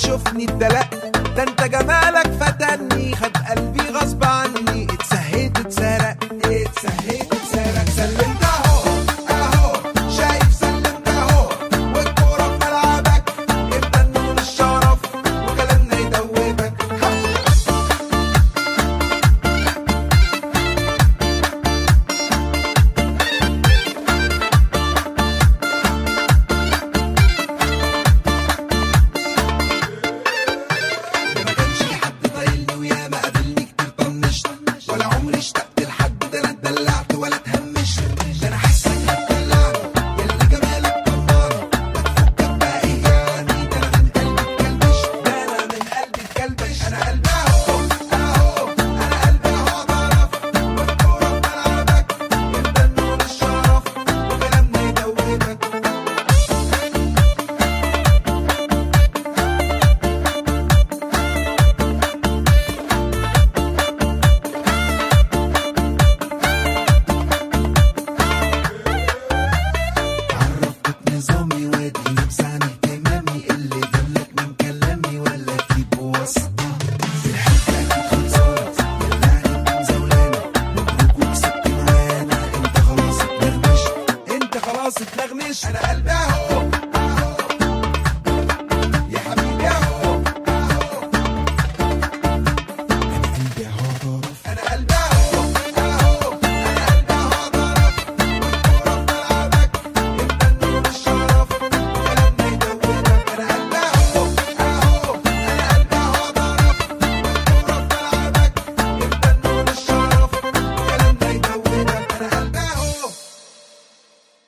تشوفني اتدلقت، ده انت جمالك فتني خد قلبي غصب عني، اتسهيت اتسرق اتسهيت اتسرق. سلمت اهو اهو شايف سلمت اهو، والكورة في ملعبك ابدا نقول الشرف وكلامنا يدوبك. ما كانش حد طايلني وياما قابلني كتير طنشت، ولا عمري اشتقت لحد، ده انا اتدلعت ولا اتهمشت، ده انا حاسك هتدلعني ياللي جمالك طمعني، ما تفكك بقى ايه يعني، ده انا من قلبي اتكلبش، ده انا من قلبي اتكلبش، انا قلبي